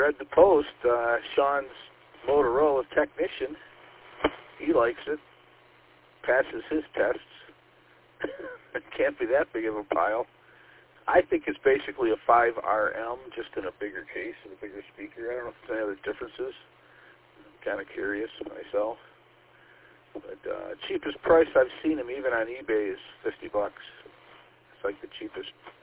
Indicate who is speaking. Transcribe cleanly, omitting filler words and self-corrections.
Speaker 1: read the post. Sean's Motorola technician, he likes it, passes his tests. It can't be that big of a pile. I think it's basically a 5RM, just in a bigger case and a bigger speaker. I don't know if there's any other differences. I'm kind of curious myself. But cheapest price I've seen them even on eBay is $50. It's like the cheapest